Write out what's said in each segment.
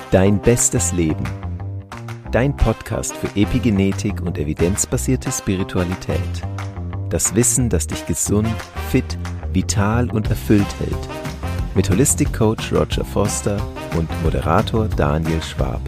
Dein bestes Leben. Dein Podcast für Epigenetik und evidenzbasierte Spiritualität. Das Wissen, das dich gesund, fit, vital und erfüllt hält. Mit Holistic Coach Roger Foster und Moderator Daniel Schwab.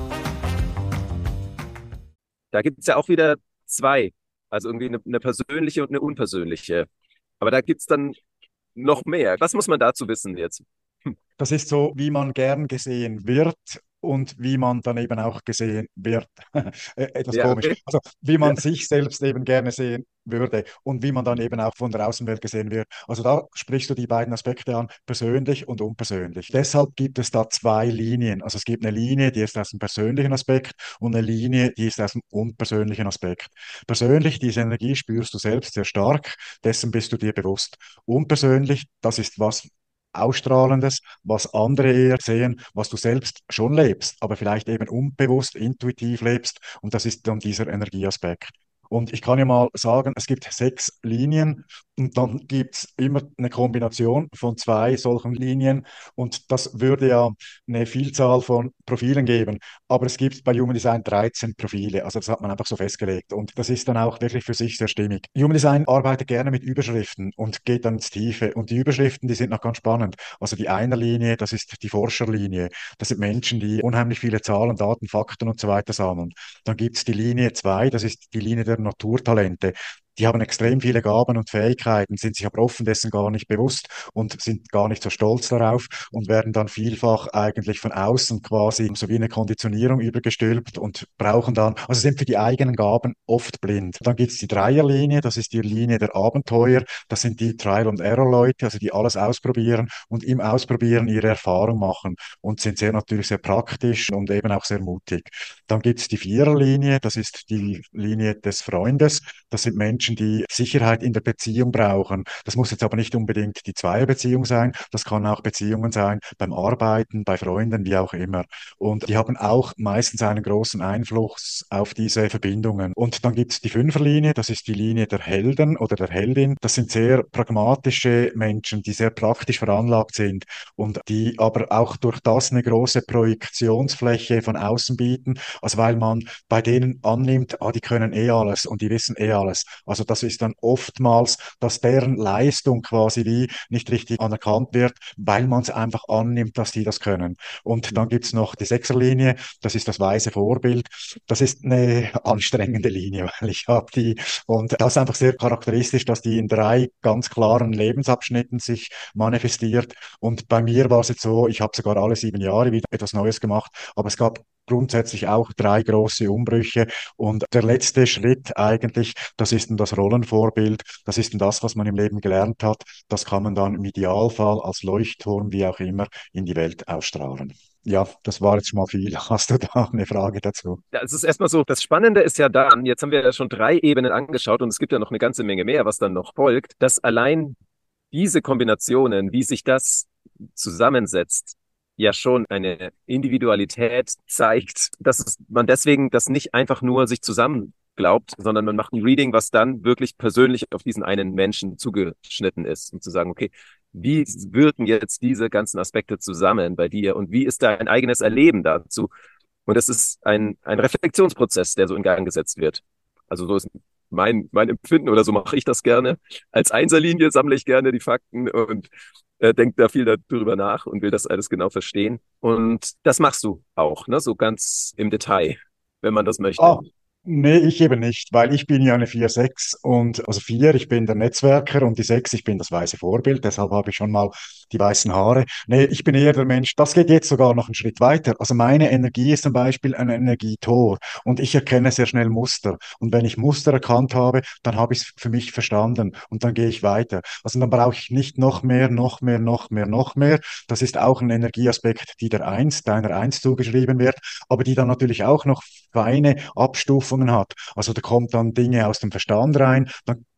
Da gibt es ja auch wieder zwei, also irgendwie eine persönliche und eine unpersönliche. Aber da gibt es dann noch mehr. Was muss man dazu wissen jetzt? Das ist so, wie man gern gesehen wird und wie man dann eben auch gesehen wird. Etwas Ja, komisch. okay. Also wie Ja. man sich selbst eben gerne sehen würde und wie man dann eben auch von der Außenwelt gesehen wird. Also da sprichst du die beiden Aspekte an, persönlich und unpersönlich. Deshalb gibt es da zwei Linien. Also es gibt eine Linie, die ist aus dem persönlichen Aspekt und eine Linie, die ist aus dem unpersönlichen Aspekt. Persönlich, diese Energie spürst du selbst sehr stark, dessen bist du dir bewusst. Unpersönlich, das ist was Ausstrahlendes, was andere eher sehen, was du selbst schon lebst, aber vielleicht eben unbewusst, intuitiv lebst. Und das ist dann dieser Energieaspekt. Und ich kann ja mal sagen, es gibt 6 Linien und dann gibt es immer eine Kombination von 2 solchen Linien und das würde ja eine Vielzahl von Profilen geben. Aber es gibt bei Human Design 13 Profile, also das hat man einfach so festgelegt und das ist dann auch wirklich für sich sehr stimmig. Human Design arbeitet gerne mit Überschriften und geht dann ins Tiefe und die Überschriften, die sind noch ganz spannend. Also die eine Linie, das ist die Forscherlinie. Das sind Menschen, die unheimlich viele Zahlen, Daten, Fakten und so weiter sammeln. Dann gibt es die Linie 2, das ist die Linie der Naturtalente. Die haben extrem viele Gaben und Fähigkeiten, sind sich aber offen dessen gar nicht bewusst und sind gar nicht so stolz darauf und werden dann vielfach eigentlich von außen quasi so wie eine Konditionierung übergestülpt und brauchen dann, also sind für die eigenen Gaben oft blind. Dann gibt es die Dreierlinie, das ist die Linie der Abenteuer, das sind die Trial-and-Error-Leute, also die alles ausprobieren und im Ausprobieren ihre Erfahrung machen und sind sehr natürlich sehr praktisch und eben auch sehr mutig. Dann gibt es die Viererlinie, das ist die Linie des Freundes. Das sind Menschen, die Sicherheit in der Beziehung brauchen. Das muss jetzt aber nicht unbedingt die Zweierbeziehung sein. Das kann auch Beziehungen sein beim Arbeiten, bei Freunden, wie auch immer. Und die haben auch meistens einen großen Einfluss auf diese Verbindungen. Und dann gibt es die Fünferlinie, das ist die Linie der Helden oder der Heldin. Das sind sehr pragmatische Menschen, die sehr praktisch veranlagt sind und die aber auch durch das eine große Projektionsfläche von außen bieten. Also weil man bei denen annimmt, die können eh alles und die wissen eh alles. Also das ist dann oftmals, dass deren Leistung quasi wie nicht richtig anerkannt wird, weil man es einfach annimmt, dass die das können. Und dann gibt's noch die Sechserlinie, das ist das weise Vorbild. Das ist eine anstrengende Linie, weil ich habe die, und das ist einfach sehr charakteristisch, dass die in 3 ganz klaren Lebensabschnitten sich manifestiert. Und bei mir war es jetzt so, ich habe sogar alle 7 Jahre wieder etwas Neues gemacht, aber es gab grundsätzlich auch 3 große Umbrüche. Und der letzte Schritt eigentlich, das ist dann das Rollenvorbild, das ist dann das, was man im Leben gelernt hat. Das kann man dann im Idealfall als Leuchtturm, wie auch immer, in die Welt ausstrahlen. Ja, das war jetzt schon mal viel. Hast du da eine Frage dazu? Ja, es ist erstmal so, das Spannende ist ja dann, jetzt haben wir ja schon 3 Ebenen angeschaut und es gibt ja noch eine ganze Menge mehr, was dann noch folgt, dass allein diese Kombinationen, wie sich das zusammensetzt, ja schon eine Individualität zeigt, man deswegen das nicht einfach nur sich zusammen glaubt, sondern man macht ein Reading, was dann wirklich persönlich auf diesen einen Menschen zugeschnitten ist, um zu sagen, okay, wie wirken jetzt diese ganzen Aspekte zusammen bei dir und wie ist dein eigenes Erleben dazu? Und es ist ein Reflexionsprozess, der so in Gang gesetzt wird. Also so ist mein Empfinden oder so mache ich das gerne. Als Einserlinie sammle ich gerne die Fakten und denke da viel darüber nach und will das alles genau verstehen. Und das machst du auch, ne? So ganz im Detail, wenn man das möchte. Ah, nee, ich eben nicht, weil ich bin ja eine 4-6 und also 4, ich bin der Netzwerker und die 6, ich bin das weiße Vorbild, deshalb habe ich schon mal die weißen Haare. Nee, ich bin eher der Mensch, das geht jetzt sogar noch einen Schritt weiter. Also meine Energie ist zum Beispiel ein Energietor und ich erkenne sehr schnell Muster. Und wenn ich Muster erkannt habe, dann habe ich es für mich verstanden und dann gehe ich weiter. Also dann brauche ich nicht noch mehr, noch mehr, noch mehr, noch mehr. Das ist auch ein Energieaspekt, die der Eins, deiner Eins zugeschrieben wird, aber die dann natürlich auch noch feine Abstufungen hat. Also da kommt dann Dinge aus dem Verstand rein, dann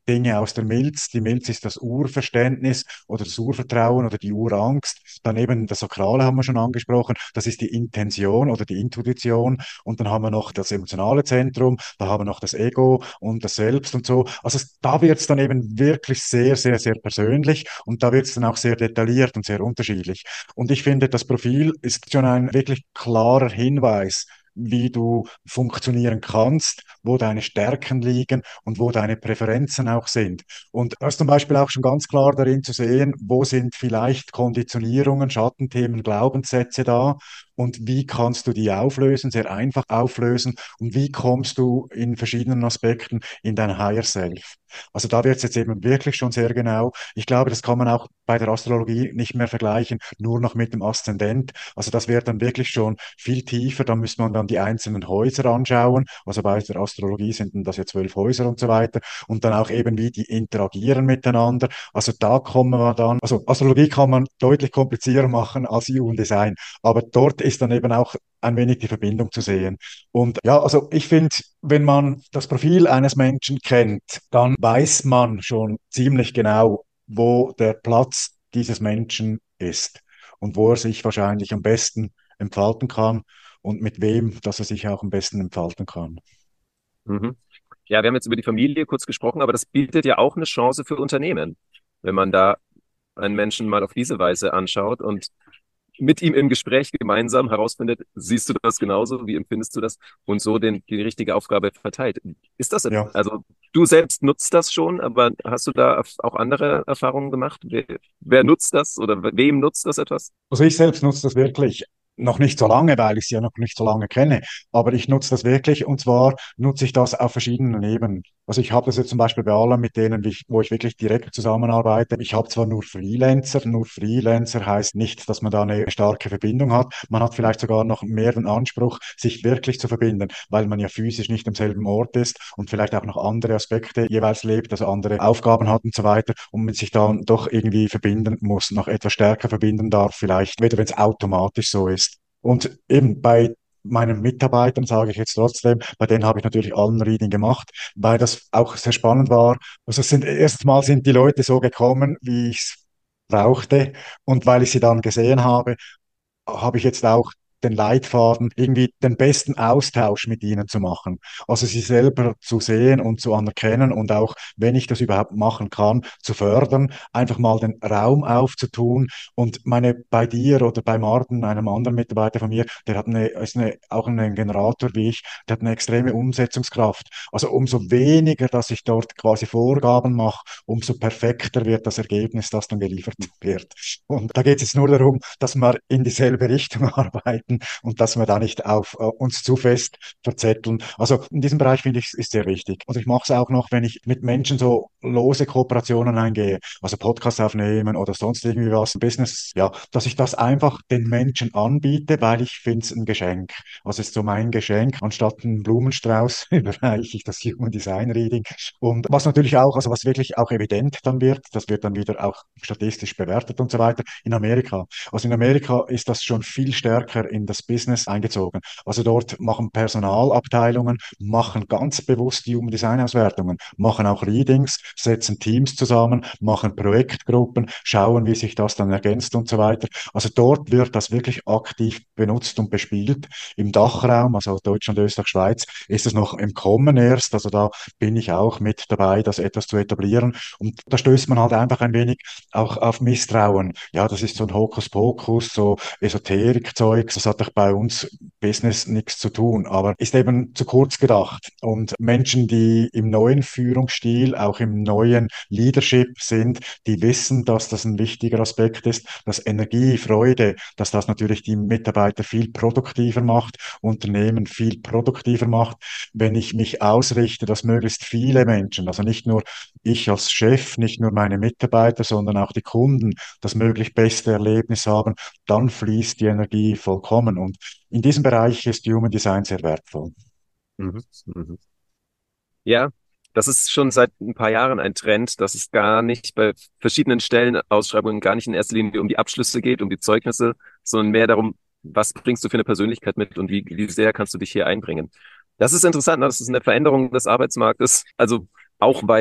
Dinge aus der Milz. Die Milz ist das Urverständnis oder das Urvertrauen oder die Urangst. Dann eben das Sakrale haben wir schon angesprochen. Das ist die Intention oder die Intuition. Und dann haben wir noch das emotionale Zentrum. Da haben wir noch das Ego und das Selbst und so. Also da wird es dann eben wirklich sehr, sehr, sehr persönlich und da wird es dann auch sehr detailliert und sehr unterschiedlich. Und ich finde, das Profil ist schon ein wirklich klarer Hinweis, wie du funktionieren kannst, wo deine Stärken liegen und wo deine Präferenzen auch sind. Und das ist zum Beispiel auch schon ganz klar darin zu sehen, wo sind vielleicht Konditionierungen, Schattenthemen, Glaubenssätze da und wie kannst du die auflösen, sehr einfach auflösen und wie kommst du in verschiedenen Aspekten in dein Higher Self. Also da wird es jetzt eben wirklich schon sehr genau. Ich glaube, das kann man auch bei der Astrologie nicht mehr vergleichen, nur noch mit dem Aszendent. Also das wird dann wirklich schon viel tiefer. Da müsste man dann die einzelnen Häuser anschauen. Also bei der Astrologie sind dann das ja 12 Häuser und so weiter. Und dann auch eben, wie die interagieren miteinander. Also da kommen wir dann, also Astrologie kann man deutlich komplizierter machen als Human Design. Aber dort ist dann eben auch ein wenig die Verbindung zu sehen. Und ja, also ich finde, wenn man das Profil eines Menschen kennt, dann weiß man schon ziemlich genau, wo der Platz dieses Menschen ist und wo er sich wahrscheinlich am besten entfalten kann und mit wem, dass er sich auch am besten entfalten kann. Mhm. Ja, wir haben jetzt über die Familie kurz gesprochen, aber das bietet ja auch eine Chance für Unternehmen, wenn man da einen Menschen mal auf diese Weise anschaut und mit ihm im Gespräch gemeinsam herausfindet, siehst du das genauso, wie empfindest du das und so die richtige Aufgabe verteilt. Ist das, Ja. also du selbst nutzt das schon, aber hast du da auch andere Erfahrungen gemacht? Wer nutzt das oder wem nutzt das etwas? Also ich selbst nutze das wirklich noch nicht so lange, weil ich sie ja noch nicht so lange kenne, aber ich nutze das wirklich und zwar nutze ich das auf verschiedenen Ebenen. Also ich habe das jetzt zum Beispiel bei allen, mit denen, wo ich wirklich direkt zusammenarbeite. Ich habe zwar nur Freelancer heißt nicht, dass man da eine starke Verbindung hat. Man hat vielleicht sogar noch mehr den Anspruch, sich wirklich zu verbinden, weil man ja physisch nicht am selben Ort ist und vielleicht auch noch andere Aspekte jeweils lebt, also andere Aufgaben hat und so weiter und man sich dann doch irgendwie verbinden muss, noch etwas stärker verbinden darf, vielleicht, weder wenn es automatisch so ist. Und eben bei meinen Mitarbeitern sage ich jetzt trotzdem, bei denen habe ich natürlich allen Reading gemacht, weil das auch sehr spannend war. Also erstmal sind die Leute so gekommen, wie ich es brauchte. Und weil ich sie dann gesehen habe, habe ich jetzt auch den Leitfaden, irgendwie den besten Austausch mit ihnen zu machen. Also sie selber zu sehen und zu anerkennen und auch, wenn ich das überhaupt machen kann, zu fördern, einfach mal den Raum aufzutun. Und meine, bei dir oder bei Martin, einem anderen Mitarbeiter von mir, der hat auch einen Generator wie ich, der hat eine extreme Umsetzungskraft. Also umso weniger, dass ich dort quasi Vorgaben mache, umso perfekter wird das Ergebnis, das dann geliefert wird. Und da geht es nur darum, dass wir in dieselbe Richtung arbeiten und dass wir da nicht auf uns zu fest verzetteln. Also in diesem Bereich finde ich, ist sehr wichtig. Und ich mache es auch noch, wenn ich mit Menschen so lose Kooperationen eingehe, also Podcasts aufnehmen oder sonst irgendwie was, Business, ja, dass ich das einfach den Menschen anbiete, weil ich finde es ein Geschenk. Also es ist so mein Geschenk. Anstatt einen Blumenstrauß überreiche ich das Human Design Reading. Und was natürlich auch, also was wirklich auch evident dann wird, das wird dann wieder auch statistisch bewertet und so weiter, in Amerika. Also in Amerika ist das schon viel stärker in das Business eingezogen. Also dort machen Personalabteilungen, machen ganz bewusst die Human Design Auswertungen, machen auch Readings, setzen Teams zusammen, machen Projektgruppen, schauen, wie sich das dann ergänzt und so weiter. Also dort wird das wirklich aktiv benutzt und bespielt. Im Dachraum, also Deutschland, Österreich, Schweiz, ist es noch im Kommen erst. Also da bin ich auch mit dabei, das etwas zu etablieren. Und da stößt man halt einfach ein wenig auch auf Misstrauen. Ja, das ist so ein Hokuspokus, so Esoterik-Zeug. Das hat doch bei uns Business nichts zu tun, aber ist eben zu kurz gedacht. Und Menschen, die im neuen Führungsstil, auch im neuen Leadership sind, die wissen, dass das ein wichtiger Aspekt ist, dass Energie, Freude, dass das natürlich die Mitarbeiter viel produktiver macht, Unternehmen viel produktiver macht, wenn ich mich ausrichte, dass möglichst viele Menschen, also nicht nur ich als Chef, nicht nur meine Mitarbeiter, sondern auch die Kunden das möglichst beste Erlebnis haben, dann fließt die Energie vollkommen. Und in diesem Bereich ist Human Design sehr wertvoll. Mhm. Mhm. Ja, das ist schon seit ein paar Jahren ein Trend, dass es gar nicht bei verschiedenen Stellenausschreibungen gar nicht in erster Linie um die Abschlüsse geht, um die Zeugnisse, sondern mehr darum, was bringst du für eine Persönlichkeit mit und wie sehr kannst du dich hier einbringen. Das ist interessant, ne? Das ist eine Veränderung des Arbeitsmarktes. Also auch weil ja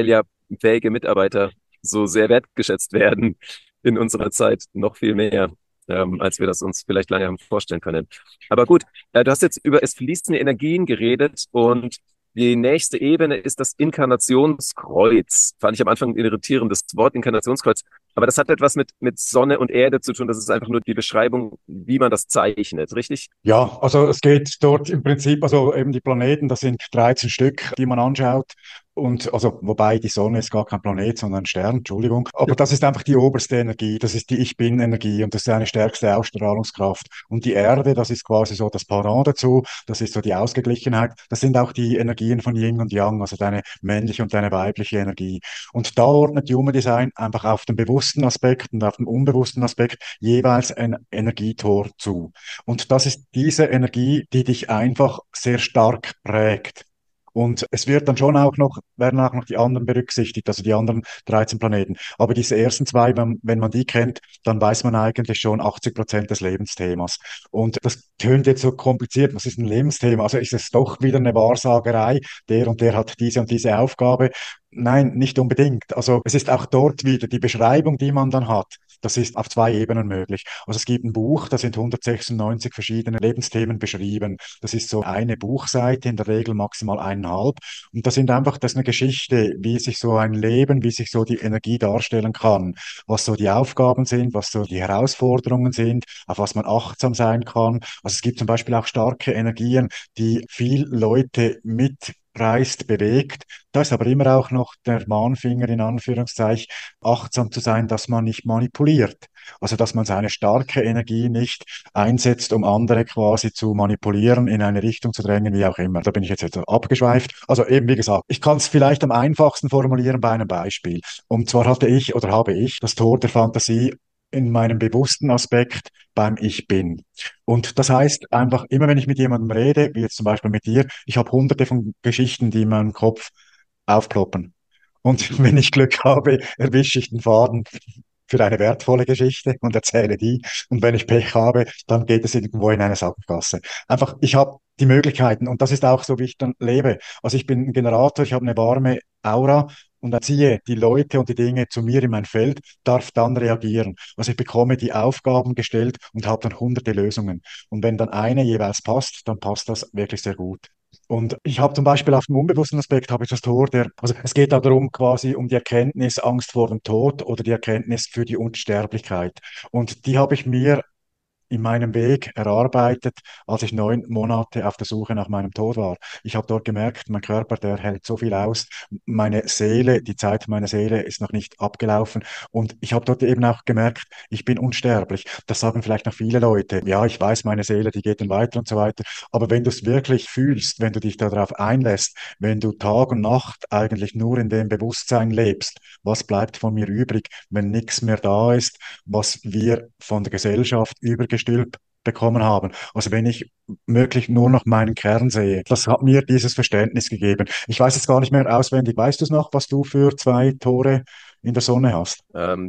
fähige Mitarbeiter so sehr wertgeschätzt werden in unserer Zeit, noch viel mehr, als wir das uns vielleicht lange haben vorstellen können. Aber gut, du hast jetzt über es fließende Energien geredet und die nächste Ebene ist das Inkarnationskreuz. Fand ich am Anfang ein irritierendes Wort, Inkarnationskreuz. Aber das hat etwas mit Sonne und Erde zu tun. Das ist einfach nur die Beschreibung, wie man das zeichnet, richtig? Ja, also es geht dort im Prinzip, also eben die Planeten, das sind 13 Stück, die man anschaut. Und also, wobei die Sonne ist gar kein Planet, sondern ein Stern, Entschuldigung. Aber das ist einfach die oberste Energie, das ist die Ich Bin-Energie und das ist eine stärkste Ausstrahlungskraft. Und die Erde, das ist quasi so das Pendant dazu, das ist so die Ausgeglichenheit. Das sind auch die Energien von Yin und Yang, also deine männliche und deine weibliche Energie. Und da ordnet Human Design einfach auf den bewussten Aspekt und auf den unbewussten Aspekt jeweils ein Energietor zu. Und das ist diese Energie, die dich einfach sehr stark prägt. Und es wird dann schon auch noch, werden auch noch die anderen berücksichtigt, also die anderen 13 Planeten. Aber diese ersten zwei, wenn man die kennt, dann weiß man eigentlich schon 80% des Lebensthemas. Und das tönt jetzt so kompliziert. Was ist ein Lebensthema? Also ist es doch wieder eine Wahrsagerei? Der und der hat diese und diese Aufgabe. Nein, nicht unbedingt. Also es ist auch dort wieder die Beschreibung, die man dann hat. Das ist auf zwei Ebenen möglich. Also es gibt ein Buch, da sind 196 verschiedene Lebensthemen beschrieben. Das ist so eine Buchseite, in der Regel maximal 1,5. Und das ist eine Geschichte, wie sich so ein Leben, wie sich so die Energie darstellen kann, was so die Aufgaben sind, was so die Herausforderungen sind, auf was man achtsam sein kann. Also es gibt zum Beispiel auch starke Energien, die viel Leute mitreißt, bewegt. Da ist aber immer auch noch der Mahnfinger in Anführungszeichen, achtsam zu sein, dass man nicht manipuliert. Also, dass man seine starke Energie nicht einsetzt, um andere quasi zu manipulieren, in eine Richtung zu drängen, wie auch immer. Da bin ich jetzt abgeschweift. Also eben, wie gesagt, ich kann es vielleicht am einfachsten formulieren bei einem Beispiel. Und zwar hatte ich oder habe ich das Tor der Fantasie in meinem bewussten Aspekt beim Ich Bin. Und das heißt einfach, immer wenn ich mit jemandem rede, wie jetzt zum Beispiel mit dir, ich habe hunderte von Geschichten, die in meinem Kopf aufploppen. Und wenn ich Glück habe, erwische ich den Faden für eine wertvolle Geschichte und erzähle die. Und wenn ich Pech habe, dann geht es irgendwo in eine Sackgasse. Einfach, ich habe die Möglichkeiten und das ist auch so, wie ich dann lebe. Also ich bin ein Generator, ich habe eine warme Aura und erziehe die Leute und die Dinge zu mir in mein Feld, darf dann reagieren. Also ich bekomme die Aufgaben gestellt und habe dann hunderte Lösungen. Und wenn dann eine jeweils passt, dann passt das wirklich sehr gut. Und ich habe zum Beispiel auf dem unbewussten Aspekt habe ich das Tor also es geht da darum quasi um die Erkenntnis Angst vor dem Tod oder die Erkenntnis für die Unsterblichkeit. Und die habe ich mir in meinem Weg erarbeitet, als ich 9 Monate auf der Suche nach meinem Tod war. Ich habe dort gemerkt, mein Körper, der hält so viel aus. Meine Seele, die Zeit meiner Seele ist noch nicht abgelaufen. Und ich habe dort eben auch gemerkt, ich bin unsterblich. Das sagen vielleicht noch viele Leute. Ja, ich weiß, meine Seele, die geht dann weiter und so weiter. Aber wenn du es wirklich fühlst, wenn du dich darauf einlässt, wenn du Tag und Nacht eigentlich nur in dem Bewusstsein lebst, was bleibt von mir übrig, wenn nichts mehr da ist, was wir von der Gesellschaft übergestülpt bekommen haben. Also wenn ich wirklich nur noch meinen Kern sehe, das hat mir dieses Verständnis gegeben. Ich weiß jetzt gar nicht mehr auswendig. Weißt du es noch, was du für zwei Tore in der Sonne hast?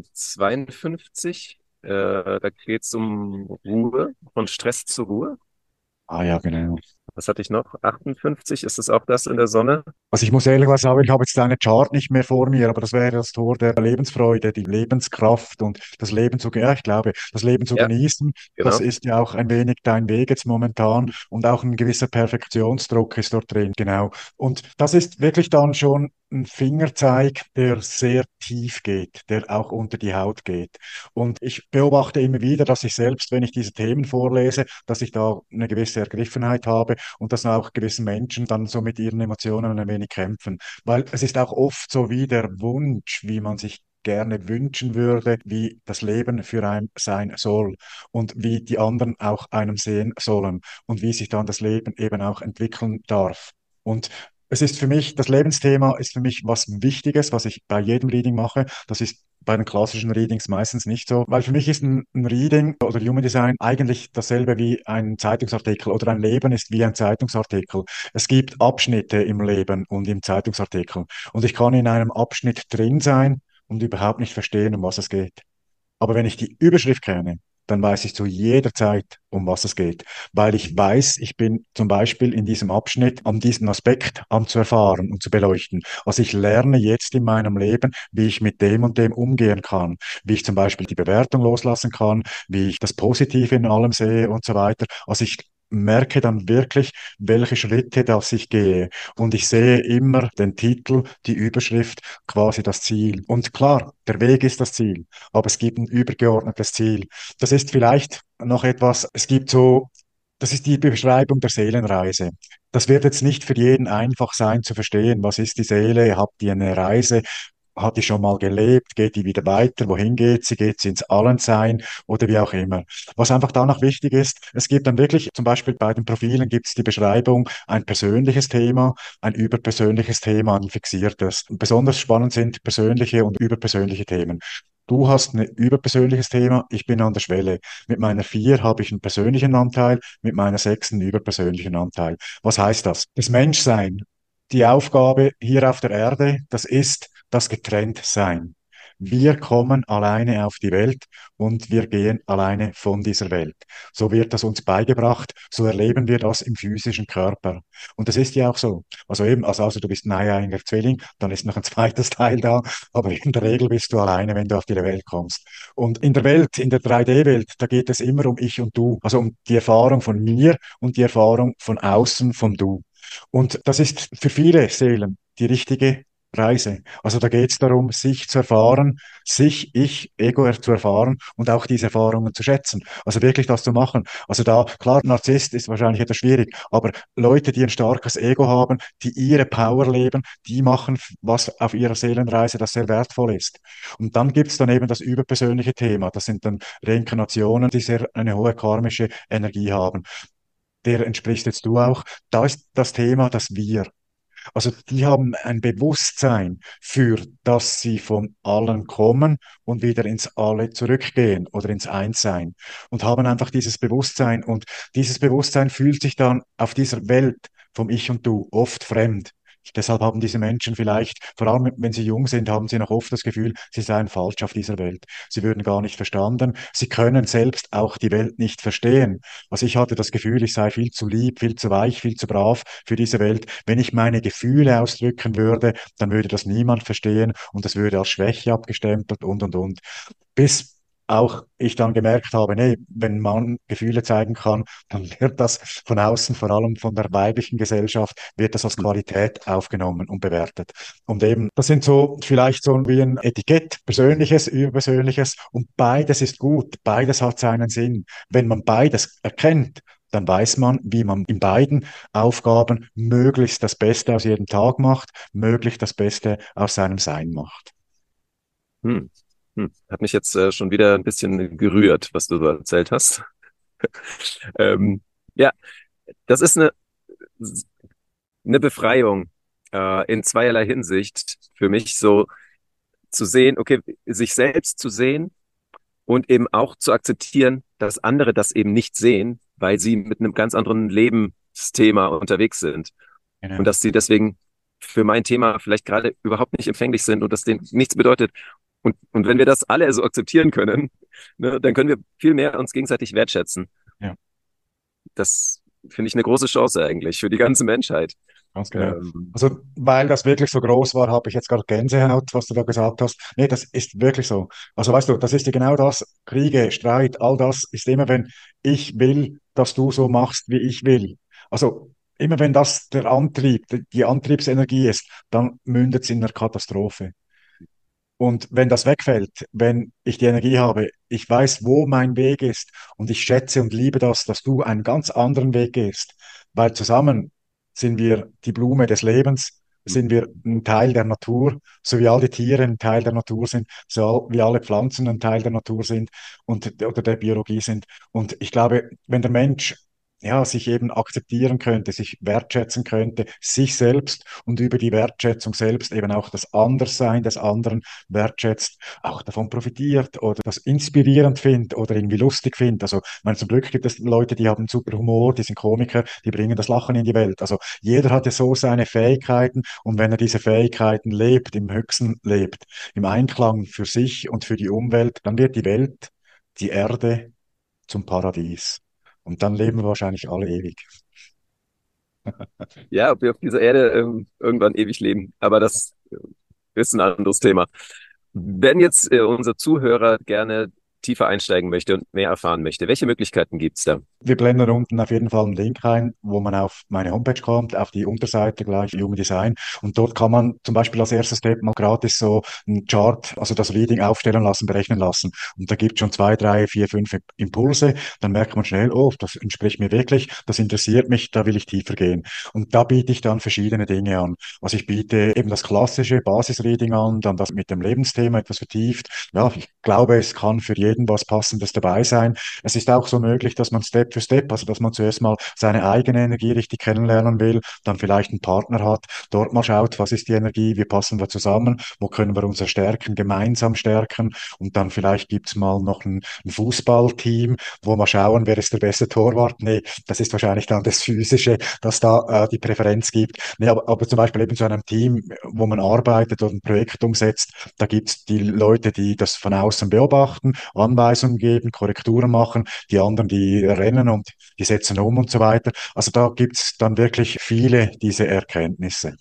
52, da geht es um Ruhe, von Stress zur Ruhe. Ah ja, genau. Was hatte ich noch? 58, ist das auch das in der Sonne? Also ich muss ehrlich was sagen, ich habe jetzt eine Chart nicht mehr vor mir, aber das wäre das Tor der Lebensfreude, die Lebenskraft und das Leben zu, ja, ich glaube, das Leben zu Ja, genießen, das genau. ist ja auch ein wenig dein Weg jetzt momentan und auch ein gewisser Perfektionsdruck ist dort drin, genau. Und das ist wirklich dann schon ein Fingerzeig, der sehr tief geht, der auch unter die Haut geht. Und ich beobachte immer wieder, dass ich selbst, wenn ich diese Themen vorlese, dass ich da eine gewisse Ergriffenheit habe und dass auch gewisse Menschen dann so mit ihren Emotionen ein wenig kämpfen. Weil es ist auch oft so wie der Wunsch, wie man sich gerne wünschen würde, wie das Leben für einen sein soll und wie die anderen auch einem sehen sollen und wie sich dann das Leben eben auch entwickeln darf. Und es ist für mich, das Lebensthema ist für mich was Wichtiges, was ich bei jedem Reading mache. Das ist bei den klassischen Readings meistens nicht so, weil für mich ist ein Reading oder Human Design eigentlich dasselbe wie ein Zeitungsartikel oder ein Leben ist wie ein Zeitungsartikel. Es gibt Abschnitte im Leben und im Zeitungsartikel und ich kann in einem Abschnitt drin sein und überhaupt nicht verstehen, um was es geht. Aber wenn ich die Überschrift kenne, dann weiß ich zu jeder Zeit, um was es geht. Weil ich weiß, ich bin zum Beispiel in diesem Abschnitt an diesem Aspekt am zu erfahren und zu beleuchten. Also ich lerne jetzt in meinem Leben, wie ich mit dem und dem umgehen kann, wie ich zum Beispiel die Bewertung loslassen kann, wie ich das Positive in allem sehe und so weiter. Also ich merke dann wirklich, welche Schritte das ich gehe. Und ich sehe immer den Titel, die Überschrift, quasi das Ziel. Und klar, der Weg ist das Ziel, aber es gibt ein übergeordnetes Ziel. Das ist vielleicht noch etwas, es gibt so, das ist die Beschreibung der Seelenreise. Das wird jetzt nicht für jeden einfach sein zu verstehen. Was ist die Seele? Habt ihr eine Reise? Hat die schon mal gelebt? Geht die wieder weiter? Wohin geht sie? Geht sie ins Allensein oder wie auch immer? Was einfach danach wichtig ist, es gibt dann wirklich, zum Beispiel bei den Profilen gibt es die Beschreibung, ein persönliches Thema, ein überpersönliches Thema, ein fixiertes. Besonders spannend sind persönliche und überpersönliche Themen. Du hast ein überpersönliches Thema, ich bin an der Schwelle. Mit meiner 4 habe ich einen persönlichen Anteil, mit meiner 6 einen überpersönlichen Anteil. Was heißt das? Das Menschsein, die Aufgabe hier auf der Erde, das ist das Getrenntsein. Wir kommen alleine auf die Welt und wir gehen alleine von dieser Welt. So wird das uns beigebracht, so erleben wir das im physischen Körper. Und das ist ja auch so. Also eben, also du bist ein eieiger Zwilling, dann ist noch ein zweites Teil da, aber in der Regel bist du alleine, wenn du auf die Welt kommst. Und in der Welt, in der 3D-Welt, da geht es immer um ich und du, also um die Erfahrung von mir und die Erfahrung von außen, vom Du. Und das ist für viele Seelen die richtige Reise. Also da geht es darum, sich zu erfahren, sich, ich, Ego zu erfahren und auch diese Erfahrungen zu schätzen. Also wirklich das zu machen. Also da, klar, Narzisst ist wahrscheinlich etwas schwierig, aber Leute, die ein starkes Ego haben, die ihre Power leben, die machen was auf ihrer Seelenreise, das sehr wertvoll ist. Und dann gibt es dann eben das überpersönliche Thema. Das sind dann Reinkarnationen, die sehr eine hohe karmische Energie haben. Der entsprichst jetzt du auch. Da ist das Thema das Wir. Also die haben ein Bewusstsein für, dass sie von allen kommen und wieder ins Alle zurückgehen oder ins Einssein und haben einfach dieses Bewusstsein und dieses Bewusstsein fühlt sich dann auf dieser Welt vom Ich und Du oft fremd. Deshalb haben diese Menschen vielleicht, vor allem wenn sie jung sind, haben sie noch oft das Gefühl, sie seien falsch auf dieser Welt. Sie würden gar nicht verstanden. Sie können selbst auch die Welt nicht verstehen. Also ich hatte das Gefühl, ich sei viel zu lieb, viel zu weich, viel zu brav für diese Welt. Wenn ich meine Gefühle ausdrücken würde, dann würde das niemand verstehen und das würde als Schwäche abgestempelt und. Bis auch ich dann gemerkt habe, nee, wenn man Gefühle zeigen kann, dann wird das von außen, vor allem von der weiblichen Gesellschaft, wird das als Qualität aufgenommen und bewertet. Und eben, das sind so vielleicht so wie ein Etikett, persönliches, überpersönliches und beides ist gut, beides hat seinen Sinn. Wenn man beides erkennt, dann weiß man, wie man in beiden Aufgaben möglichst das Beste aus jedem Tag macht, möglichst das Beste aus seinem Sein macht. Hm. Hat mich jetzt schon wieder ein bisschen gerührt, was du so erzählt hast. Ja, das ist eine Befreiung in zweierlei Hinsicht für mich, so zu sehen, okay, sich selbst zu sehen und eben auch zu akzeptieren, dass andere das eben nicht sehen, weil sie mit einem ganz anderen Lebensthema unterwegs sind und Genau. dass sie deswegen für mein Thema vielleicht gerade überhaupt nicht empfänglich sind und das denen nichts bedeutet. Und wenn wir das alle so akzeptieren können, ne, dann können wir viel mehr uns gegenseitig wertschätzen. Ja, Das finde ich eine große Chance eigentlich für die ganze Menschheit. ganz genau. Ähm, Also, weil das wirklich so groß war, habe ich jetzt gerade Gänsehaut, was du da gesagt hast. Nee, das ist wirklich so. Also, weißt du, das ist ja genau das. Kriege, Streit, all das ist immer, wenn ich will, dass du so machst, wie ich will. Also, immer wenn das der Antrieb, die Antriebsenergie ist, dann mündet es in einer Katastrophe. Und wenn das wegfällt, wenn ich die Energie habe, ich weiß, wo mein Weg ist und ich schätze und liebe das, dass du einen ganz anderen Weg gehst, weil zusammen sind wir die Blume des Lebens, sind wir ein Teil der Natur, so wie alle Tiere ein Teil der Natur sind, so wie alle Pflanzen ein Teil der Natur sind und oder der Biologie sind. Und ich glaube, wenn der Mensch ja, sich eben akzeptieren könnte, sich wertschätzen könnte, sich selbst und über die Wertschätzung selbst eben auch das Anderssein des anderen wertschätzt, auch davon profitiert oder das inspirierend findet oder irgendwie lustig findet. Also, ich meine, zum Glück gibt es Leute, die haben super Humor, die sind Komiker, die bringen das Lachen in die Welt. Also, jeder hat ja so seine Fähigkeiten und wenn er diese Fähigkeiten lebt, im Höchsten lebt, im Einklang für sich und für die Umwelt, dann wird die Welt, die Erde, zum Paradies. Und dann leben wir wahrscheinlich alle ewig. Ja, ob wir auf dieser Erde irgendwann ewig leben. Aber das ist ein anderes Thema. Wenn jetzt unser Zuhörer gerne tiefer einsteigen möchte und mehr erfahren möchte, welche Möglichkeiten gibt's da? Wir blenden unten auf jeden Fall einen Link rein, wo man auf meine Homepage kommt, auf die Unterseite gleich Human Design. Und dort kann man zum Beispiel als erster Step mal gratis so einen Chart, also das Reading aufstellen lassen, berechnen lassen. Und da gibt es schon 2, 3, 4, 5 Impulse. Dann merkt man schnell, oh, das entspricht mir wirklich, das interessiert mich, da will ich tiefer gehen. Und da biete ich dann verschiedene Dinge an. Also ich biete eben das klassische Basisreading an, dann das mit dem Lebensthema etwas vertieft. Ja, ich glaube, es kann für jeden was Passendes dabei sein. Es ist auch so möglich, dass man Step für Step, also dass man zuerst mal seine eigene Energie richtig kennenlernen will, dann vielleicht einen Partner hat, dort mal schaut, was ist die Energie, wie passen wir zusammen, wo können wir unsere Stärken gemeinsam stärken und dann vielleicht gibt's mal noch ein Fußballteam, wo wir schauen, wer ist der beste Torwart. Nee, das ist wahrscheinlich dann das Physische, dass da die Präferenz gibt. Nee, aber zum Beispiel eben zu einem Team, wo man arbeitet oder ein Projekt umsetzt, da gibt's die Leute, die das von außen beobachten, Anweisungen geben, Korrekturen machen, die anderen, die rennen und die setzen um und so weiter. Also da gibt's dann wirklich viele diese Erkenntnisse.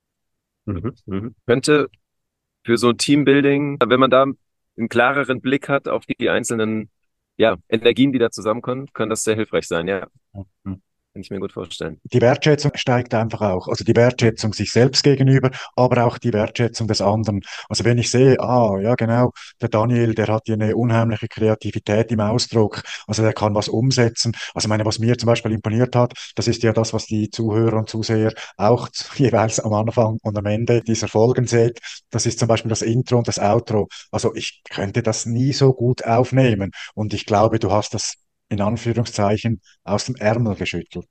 Mhm. Mhm. Könnte für so ein Teambuilding, wenn man da einen klareren Blick hat auf die einzelnen, ja, Energien, die da zusammenkommen, kann das sehr hilfreich sein. Ja, kann ich mir gut vorstellen. Die Wertschätzung steigt einfach auch. Also die Wertschätzung sich selbst gegenüber, aber auch die Wertschätzung des anderen. Also wenn ich sehe, ah, ja genau, der Daniel, der hat hier eine unheimliche Kreativität im Ausdruck. Also der kann was umsetzen. Also ich meine, was mir zum Beispiel imponiert hat, das ist ja das, was die Zuhörer und Zuseher auch jeweils am Anfang und am Ende dieser Folgen seht. Das ist zum Beispiel das Intro und das Outro. Also ich könnte das nie so gut aufnehmen. Und ich glaube, du hast das in Anführungszeichen aus dem Ärmel geschüttelt.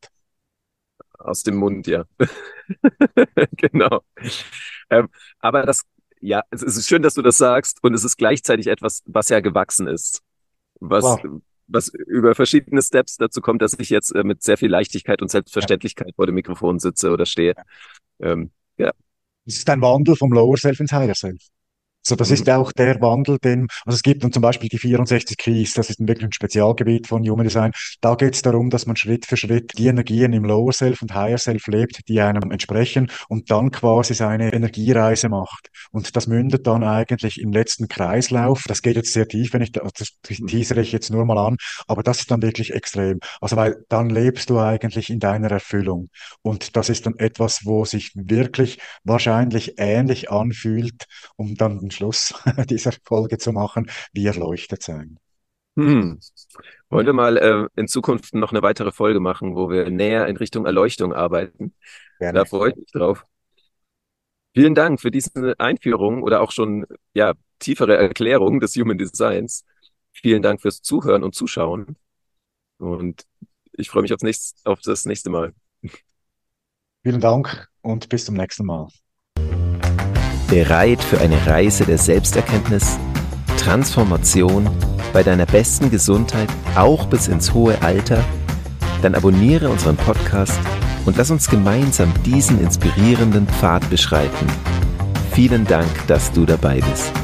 Aus dem Mund, ja. Genau. Aber das, ja, es ist schön, dass du das sagst und es ist gleichzeitig etwas, was ja gewachsen ist, was, Klar. was über verschiedene Steps dazu kommt, dass ich jetzt mit sehr viel Leichtigkeit und Ja. Selbstverständlichkeit vor dem Mikrofon sitze oder stehe. Ja. Es ist ein Wandel vom Lower Self ins Higher Self. So, das Mhm. ist auch der Wandel, den, also es gibt dann zum Beispiel die 64 Keys, das ist wirklich ein Spezialgebiet von Human Design. Da geht es darum, dass man Schritt für Schritt die Energien im Lower Self und Higher Self lebt, die einem entsprechen und dann quasi seine Energiereise macht. Und das mündet dann eigentlich im letzten Kreislauf. Das geht jetzt sehr tief, wenn ich, das teasere ich jetzt nur mal an, aber das ist dann wirklich extrem. Also weil dann lebst du eigentlich in deiner Erfüllung. Und das ist dann etwas, wo sich wirklich wahrscheinlich ähnlich anfühlt, um dann den Schluss dieser Folge zu machen, wie erleuchtet sein. Hm. Wollen wir mal in Zukunft noch eine weitere Folge machen, wo wir näher in Richtung Erleuchtung arbeiten? Da Gerne. freue ich mich drauf. Vielen Dank für diese Einführung oder auch schon ja, tiefere Erklärung des Human Designs. Vielen Dank fürs Zuhören und Zuschauen. Und ich freue mich auf das nächste Mal. Vielen Dank und bis zum nächsten Mal. Bereit für eine Reise der Selbsterkenntnis, Transformation bei deiner besten Gesundheit, auch bis ins hohe Alter? Dann abonniere unseren Podcast und lass uns gemeinsam diesen inspirierenden Pfad beschreiten. Vielen Dank, dass du dabei bist.